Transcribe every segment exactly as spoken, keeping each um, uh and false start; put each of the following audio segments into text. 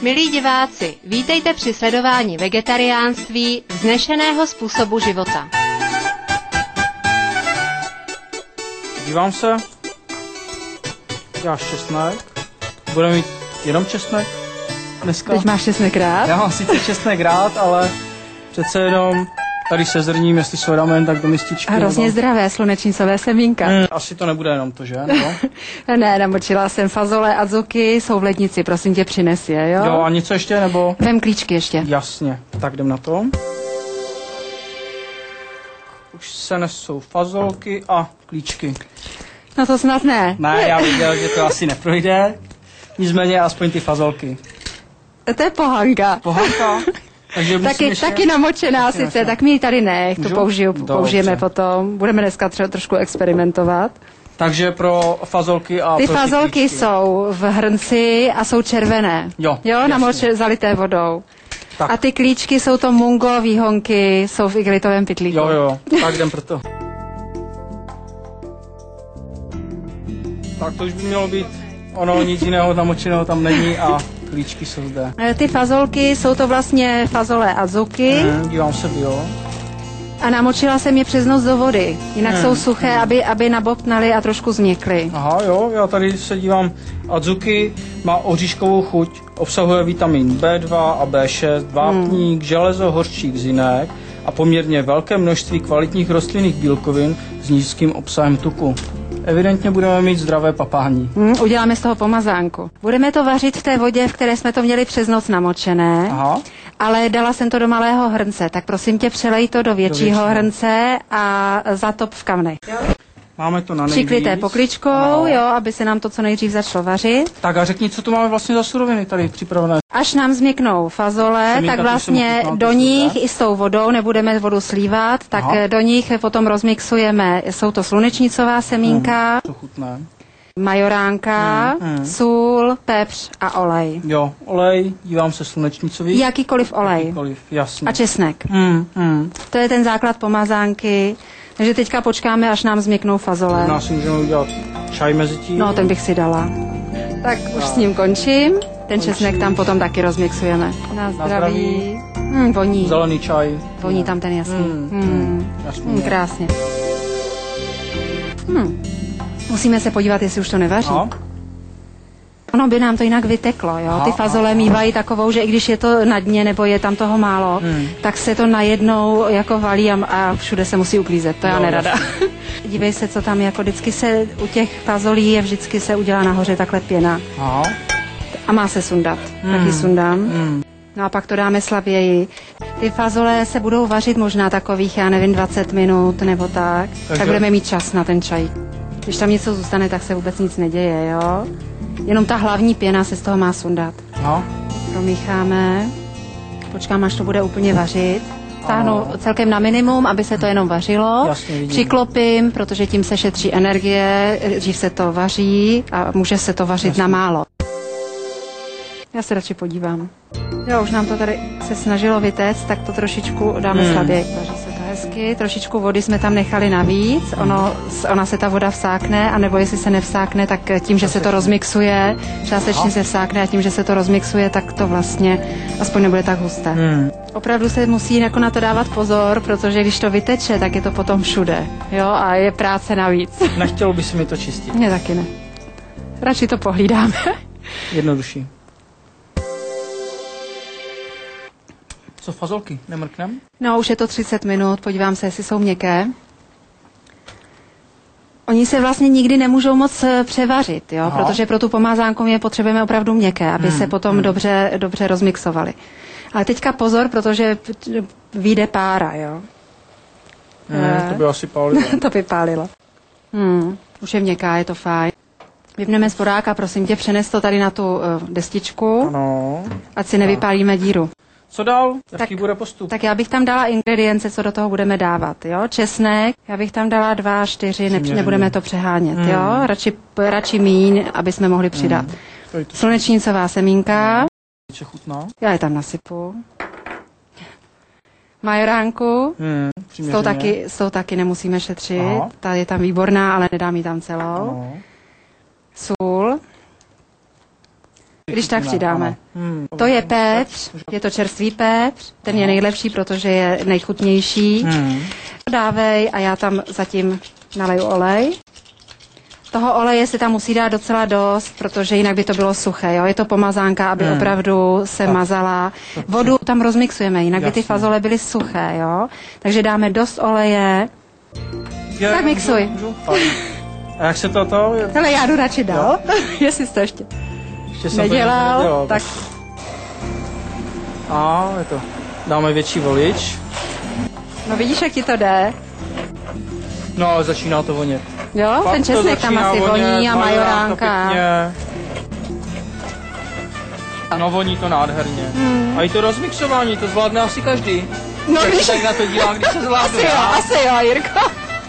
Milí diváci, vítejte při sledování vegetariánství, vznešeného způsobu života. Dívám se, děláš česnek, budeme mít jenom česnek dneska. Teď máš česnek rád? Já mám sice česnek rád, ale přece jenom tady se zrním, jestli se dáme jen tak do mističky. A hrozně nebo... zdravé slunečnicové semínka. Hmm, asi to nebude jenom to, že? Nebo? Ne, namočila jsem fazole a zuky, jsou v lednici, prosím tě, přines je, jo? Jo, a něco ještě, nebo? Vem klíčky ještě. Jasně, tak jdem na to. Už se nesou fazolky a klíčky. No to snad ne. Ne, já viděl, že to asi neprojde. Nicméně aspoň ty fazolky. To je pohanka. Pohanka? Takže taky, ještě... taky namočená taky sice, namočená. Tak mi ji tady nech, to použiju, použijeme potom. Budeme dneska třeba trošku experimentovat. Takže pro fazolky a ty pro fazolky klíčky. Jsou v hrnci a jsou červené. Jo, jo namoče, zalité vodou. Tak. A ty klíčky jsou to mungo, výhonky, jsou v igelitovém pytlíku. Jo, jo, tak jdem pro to. Tak to už by mělo být ono, nic jiného namočeného tam není a klíčky jsou zde. Ty fazolky jsou to vlastně fazole a zuky. Hmm, dívám se, jo. A namočila jsem je přes noc do vody. Jinak hmm. jsou suché, aby, aby nabobtnaly a trošku změkly. Aha, jo, já tady se dívám. Adzuki má oříškovou chuť, obsahuje vitamin B dva a B šest, vápník, hmm. železo, hořčík, zinek a poměrně velké množství kvalitních rostlinných bílkovin s nízkým obsahem tuku. Evidentně budeme mít zdravé papání. Hmm, uděláme z toho pomazánku. Budeme to vařit v té vodě, v které jsme to měli přes noc namočené. Aha. Ale dala jsem to do malého hrnce, tak prosím tě, přelej to do většího, do většího. hrnce a zatop v kamnech. Máme to na nejvíc. Přiklité pokličkou, ano. Jo, aby se nám to co nejdřív začalo vařit. Tak a řekni, co tu máme vlastně za suroviny tady připravené. Až nám změknou fazole, Semínka, tak vlastně do nich i s tou vodou, nebudeme vodu slívat, tak Aha. do nich potom rozmixujeme, jsou to slunečnicová semínka, hmm, to chutné. Majoránka, hmm, hmm. sůl, pepř a olej. Jo, olej, dívám se slunečnicový. Jakýkoliv olej. Jakýkoliv, jasně. A česnek. Hmm, hmm. To je ten základ pomazánky. Takže teďka počkáme, až nám změknou fazole. Nás si můžeme udělat čaj mezi tím. No, ten bych si dala. Tak už s ním končím. Ten končím. Česnek tam potom taky rozmixujeme. Na zdraví. Na zdraví. Hmm, voní. Zelený čaj. Voní tam ten jasný. Hmm, hmm. Hmm, krásně. Hmm. Musíme se podívat, jestli už to nevaří. A? Ono by nám to jinak vyteklo, jo. Aha, ty fazole mývají takovou, že i když je to na dně nebo je tam toho málo, hmm. tak se to najednou jako valí a, a všude se musí uklízet. To já no, nerada. Dívej se, co tam jako vždycky se u těch fazolí je vždycky se udělá nahoře takhle pěna. Aha. A má se sundat. Hmm. Taky sundám. Hmm. No a pak to dáme slavěji. Ty fazole se budou vařit možná takových, já nevím, dvacet minut nebo tak. Takže... Tak budeme mít čas na ten čaj. Když tam něco zůstane, tak se vůbec nic neděje, jo. Jenom ta hlavní pěna se z toho má sundat. No. Promícháme. Počkám, až to bude úplně vařit. Stáhnu celkem na minimum, aby se to jenom vařilo. Jasně, přiklopím, protože tím se šetří energie, dřív se to vaří a může se to vařit Jasně. na málo. Já se radši podívám. Jo, už nám to tady se snažilo vytéct, tak to trošičku dáme hmm. slabě. Vaří se to hezky. Trošičku vody jsme tam nechali navíc. Ono, ona se ta voda vsákne, anebo jestli se nevsákne, tak tím, že se to rozmixuje, částečně se vsákne a tím, že se to rozmixuje, tak to vlastně aspoň nebude tak husté. Hmm. Opravdu se musí jako na to dávat pozor, protože když to vyteče, tak je to potom všude. Jo, a je práce navíc. Nechtělo by se mi to čistit. Mně taky ne. Radši to pohlídáme. Jednodušší. Co fazolky? Nemrknem? No, už je to třicet minut, podívám se, jestli jsou měkké. Oni se vlastně nikdy nemůžou moc převařit, jo? Protože pro tu pomázánku je potřebujeme opravdu měkké, aby hmm. se potom hmm. dobře, dobře rozmixovaly. Ale teďka pozor, protože vyjde pára, jo? Hmm, e... To by asi pálilo. To by pálilo. Hmm, už je měkká, je to fajn. Vypneme sporáka, prosím tě, přenes to tady na tu uh, destičku, ano. Ať si nevypálíme díru. Co dál? Jaký tak, bude postup? Tak já bych tam dala ingredience, co do toho budeme dávat, jo? Česnek, já bych tam dala dva, čtyři, ne, nebudeme to přehánět, hmm. jo? Radši, radši míň, aby jsme mohli přidat. Hmm. Slunečnicová semínka. Co chutná? Já je tam nasypu. Majoránku. Hmm, s, tou taky, s tou taky nemusíme šetřit. Aha. Ta je tam výborná, ale nedám ji tam celou. Aha. Sůl. Když tak přidáme. Hmm. To je pepř, je to čerstvý pepř, ten je nejlepší, protože je nejchutnější. Hmm. Dávej a já tam zatím naleju olej. Toho oleje se tam musí dát docela dost, protože jinak by to bylo suché. Jo? Je to pomazánka, aby hmm. opravdu se tak. mazala. Vodu tam rozmixujeme, jinak Jasně. by ty fazole byly suché. Jo? Takže dáme dost oleje. Je, tak mixuj. Můžu, můžu. A jak se to to? Hele, já jdu radši dál, jestli jsi to ještě, ještě nedělal, nedělal, tak... A je to. Dáme větší volič. No vidíš, jak ti to jde? No, ale začíná to vonět. Jo, Fakt ten česnek tam asi vonět, voní a majoránka. No voní to nádherně. Hmm. A i to rozmixování, to zvládne asi každý. No když... tak na to dívám, když se zvládne. Asi jo, asi jo, Jirko.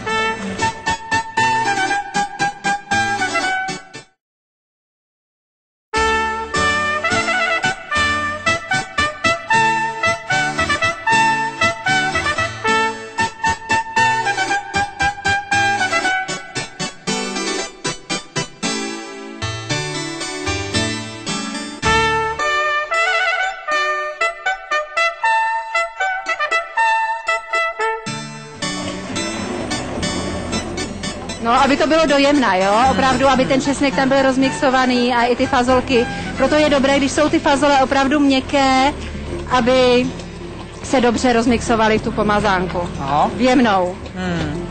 No, aby to bylo dojemné, jo, opravdu, aby ten česnek tam byl rozmixovaný a i ty fazolky. Proto je dobré, když jsou ty fazole opravdu měkké, aby se dobře rozmixovaly v tu pomazánku. Aha. Jemnou. Hmm.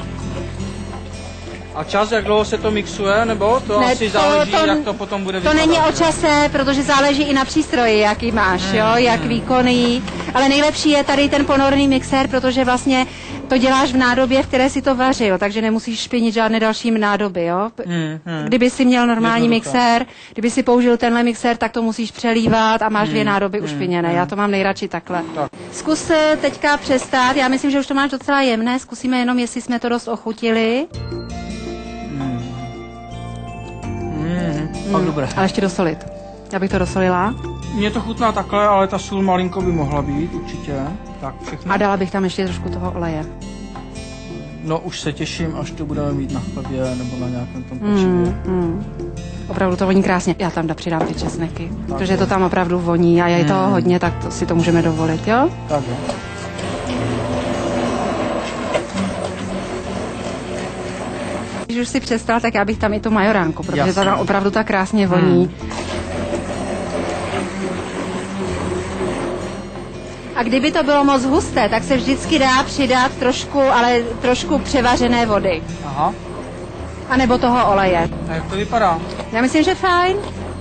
A čas, jak dlouho se to mixuje, nebo to ne, asi to, záleží, to, jak to potom bude vypadat? To není o čase, protože záleží i na přístroji, jaký máš, hmm. jo, jak hmm. výkonný. Ale nejlepší je tady ten ponorný mixér, protože vlastně to děláš v nádobě, v které si to vařil, takže nemusíš špinit žádné další nádoby, jo. Hmm. Hmm. Kdyby si měl normální mixér, kdyby si použil tenhle mixér, tak to musíš přelívat a máš hmm. dvě nádoby hmm. ušpiněné. Hmm. Já to mám nejradši takhle. Tak. Zkus teďka přestát, já myslím, že už to máš docela jemné, zkusíme jenom, jestli jsme to dost ochutili. Mm, dobré. Ale ještě dosolit. Já bych to dosolila. Mně to chutná takhle, ale ta sůl malinko by mohla být, určitě. Tak všechno. A dala bych tam ještě trošku toho oleje. No už se těším, až to budeme mít na chlebě nebo na nějakém tom pečivě. Mm, mm. Opravdu to voní krásně. Já tam přidám ty česneky, tak protože je. To tam opravdu voní a je mm. toho hodně, tak to si to můžeme dovolit, jo? Tak jo. Když už si přestal, tak já bych tam i tu majoránku, protože Jasně. to tam opravdu tak krásně voní. Hmm. A kdyby to bylo moc husté, tak se vždycky dá přidat trošku, ale trošku převařené vody. Aha. A nebo toho oleje. A jak to vypadá? Já myslím, že fajn.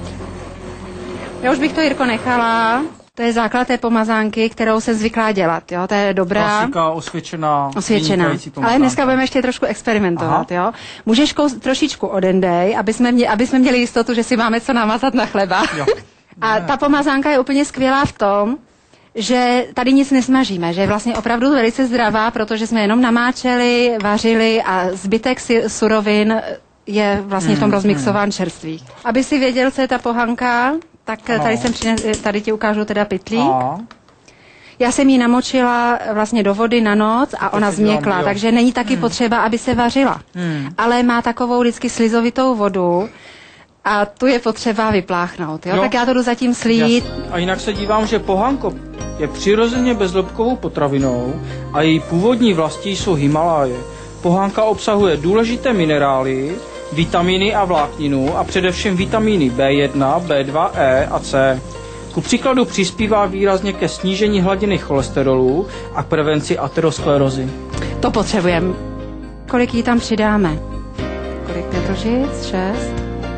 Já už bych to, Jirko, nechala. To je základ té pomazánky, kterou jsem zvyklá dělat, jo, to je dobrá. Klasika, osvědčená. Osvědčená. Ale dneska budeme ještě trošku experimentovat, Aha. jo. Můžeš kous trošičku odendej, aby jsme, mě, aby jsme měli jistotu, že si máme co namazat na chleba. Jo. A ta pomazánka je úplně skvělá v tom, že tady nic nesmažíme, že je vlastně opravdu velice zdravá, protože jsme jenom namáčeli, vařili a zbytek surovin je vlastně v tom rozmixován čerstvý. Aby si věděl, co je ta pohanka, tak ano. tady jsem přines, tady ti ukážu teda pytlík. Aha. Já jsem ji namočila vlastně do vody na noc a to ona změkla, dělám, takže není taky hmm. potřeba, aby se vařila. Hmm. Ale má takovou vždycky slizovitou vodu a tu je potřeba vypláchnout. Jo? Jo. Tak já to jdu zatím slít. Jasně. A jinak se dívám, že pohanko je přirozeně bezlepkovou potravinou a její původní vlastí jsou Himaláje. Pohánka obsahuje důležité minerály, vitamíny a vlákninu a především vitamíny bé jedna, bé dva, E a C. Ku příkladu přispívá výrazně ke snížení hladiny cholesterolu a k prevenci aterosklerózy. To potřebujeme. Kolik jí tam přidáme? Kolik petrožic? Šest?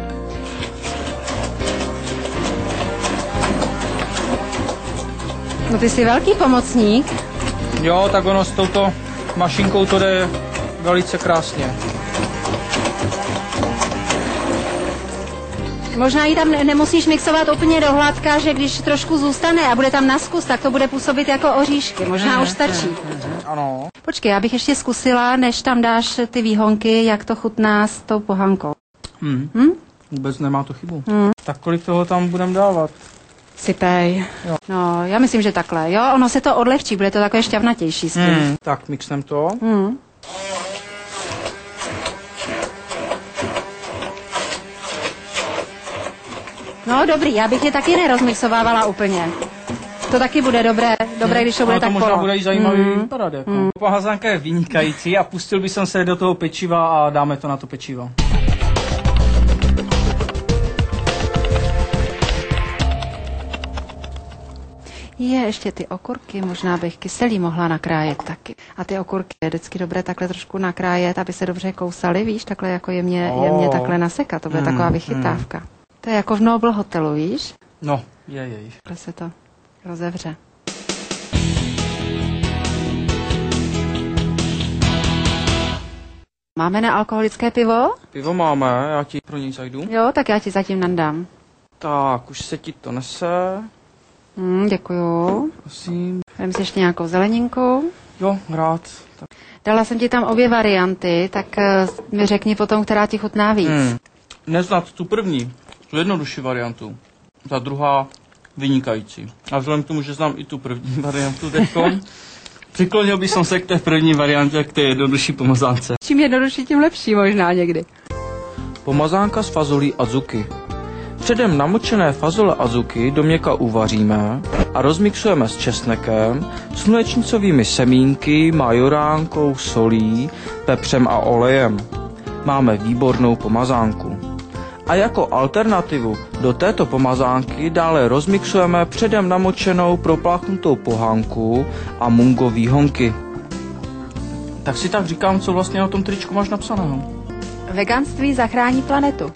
No ty jsi velký pomocník. Jo, tak ono s touto mašinkou to jde velice krásně. Možná ji tam nemusíš mixovat úplně do hladka, že když trošku zůstane a bude tam na zkus, tak to bude působit jako oříšky. Možná mm, už stačí. Mm, mm, ano. Počkej, já bych ještě zkusila, než tam dáš ty výhonky, jak to chutná s tou pohankou. Mm. Hm? Vůbec nemá to chybu. Mm. Tak kolik toho tam budeme dávat? Sypej. Jo. No, já myslím, že takhle. Jo, ono se to odlehčí, bude to takové šťavnatější s tím. Mm. Tak, mixnem to. Mm. No No dobrý, já bych je taky nerozmixovávala úplně. To taky bude dobré, dobré, když to bude no, tak to možná polo. bude i zajímavý Mm. vypadat. Jako. Mm. Pomazánka je vynikající a pustil bych se do toho pečiva a dáme to na to pečivo. Je, ještě ty okurky, možná bych kyselý mohla nakrájet taky. A ty okurky je vždycky dobré takhle trošku nakrájet, aby se dobře kousaly, víš, takhle jako jemně, Oh. jemně takhle nasekat, to bude Mm, taková vychytávka. Mm. To je jako v Noble hotelu, víš? No, je, je. Takhle se to rozevře. Máme nealkoholické pivo? Pivo máme, já ti pro něj zajdu. Jo, tak já ti zatím nandám. Tak, už se ti to nese. Hmm, děkuju. Prosím. Vem si ještě nějakou zeleninku. Jo, rád. Tak. Dala jsem ti tam obě varianty, tak uh, mi řekni potom, která ti chutná víc. Hmm. Neznat tu první, tu jednodušší variantu. Ta druhá vynikající. A vzhledem k tomu, že znám i tu první variantu teďkom, přiklonil bych se k té první variantě, k té jednodušší pomazánce. Čím jednodušší, tím lepší možná někdy. Pomazánka s fazolí azuki. Předem namočené fazole azuki do měka uvaříme a rozmixujeme s česnekem, slunečnicovými semínky, majoránkou, solí, pepřem a olejem. Máme výbornou pomazánku. A jako alternativu do této pomazánky dále rozmixujeme předem namočenou propláchnutou pohánku a mungo výhonky. Tak si tak říkám, co vlastně na tom tričku máš napsaného. Veganství zachrání planetu.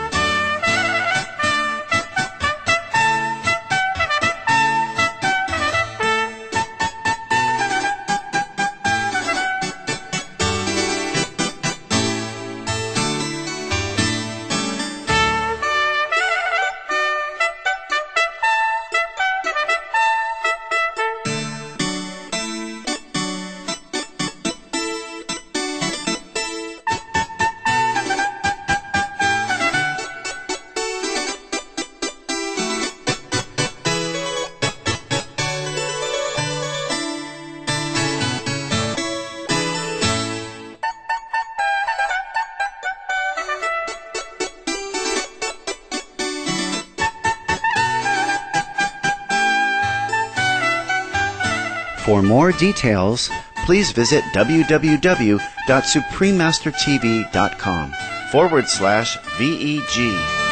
For more details, please visit www.suprememastertv.com forward slash VEG.